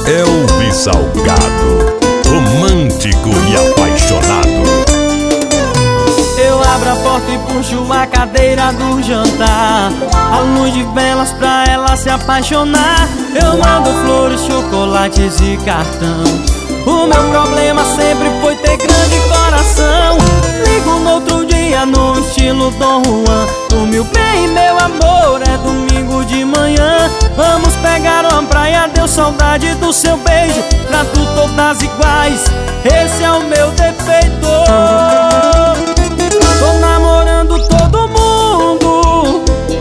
Elvis Salgado, romântico e apaixonado. Eu abro a porta e puxo a cadeira do jantar, a luz de velas pra ela se apaixonar. Eu mando flores, chocolates e cartão. O meu problema sempre foi ter grande coração. Ligo no outro dia no estilo Dom Juan. O meu bem, meu amor, é domingo de manhã. Vamos pegar uma praia, deu saudade do seu beijo. Trato todas iguais, esse é o meu defeito. Tô namorando todo mundo,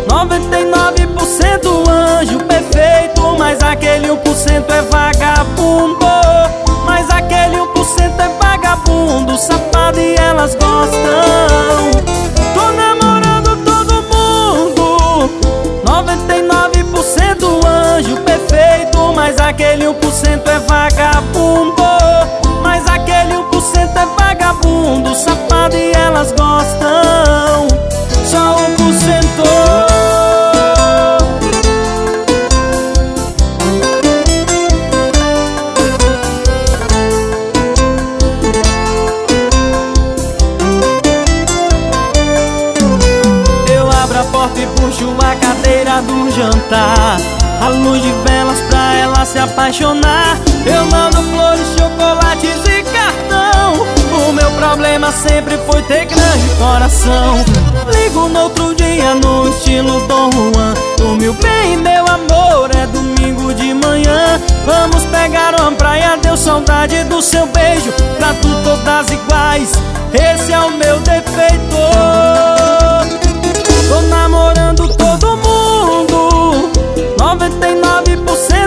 99% anjo perfeito. Mas aquele 1% é vagabundo. Mas aquele 1% é vagabundo, safado, e elas gostam. Tô namorando todo mundo, 99% anjo perfeito. Mas aquele 1% é vagabundo. Mas aquele 1% é vagabundo, safado, e elas gostam. Só 1%. E puxo a cadeira do jantar, a luz de velas pra ela se apaixonar. Eu mando flores, chocolates e cartão. O meu problema sempre foi ter grande coração. Ligo no outro dia no estilo Dom Juan. O meu bem, meu amor, é domingo de manhã. Vamos pegar uma praia, deu saudade do seu beijo. Trato todas iguais, esse é o meu defeito. Tô namorando todo mundo, 99%